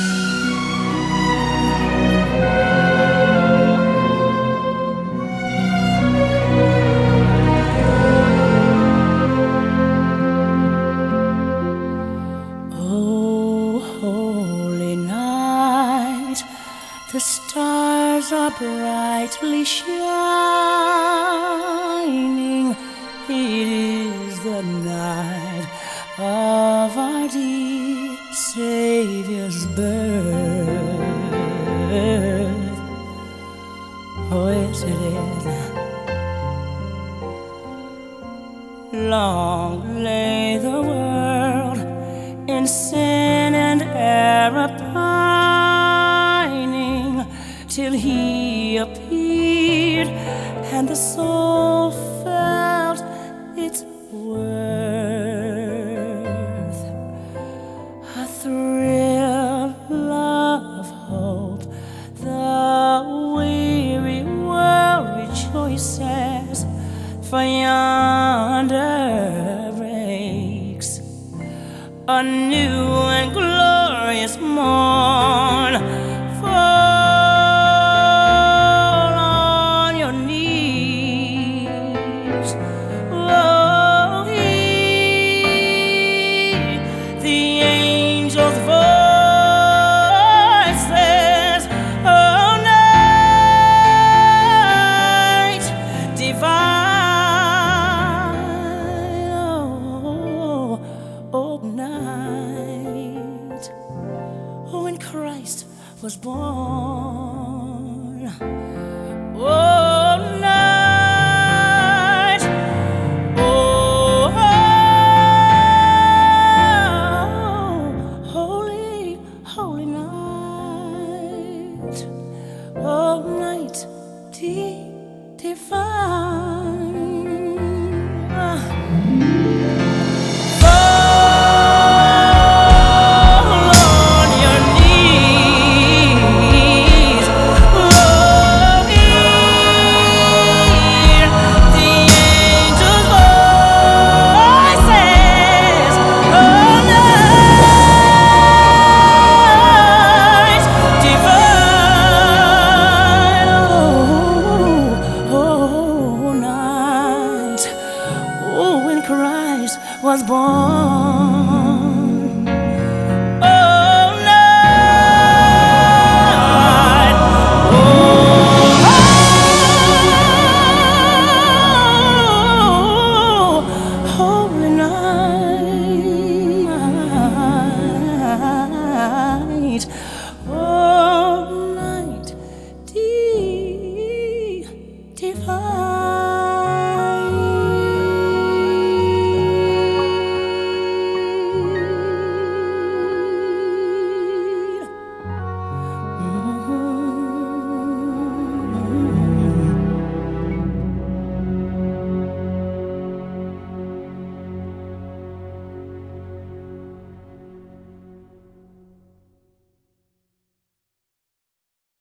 Oh, holy night, the stars are brightly shining. It is the night of our dear Savior's birth. Oh, yes, it is. Long lay the world in sin and error pining, till He appeared and the soul felt its worth. A thrill of hope, the weary world rejoices, for yonder breaks a new and glorious morn. Fall on your knees. Oh, hear the angels' voices. Oh, night divine. Oh, night, oh, when Christ was born. Oh, night, oh, holy, holy night. Oh, night divine. Christ was born. Oh, night, oh, holy night.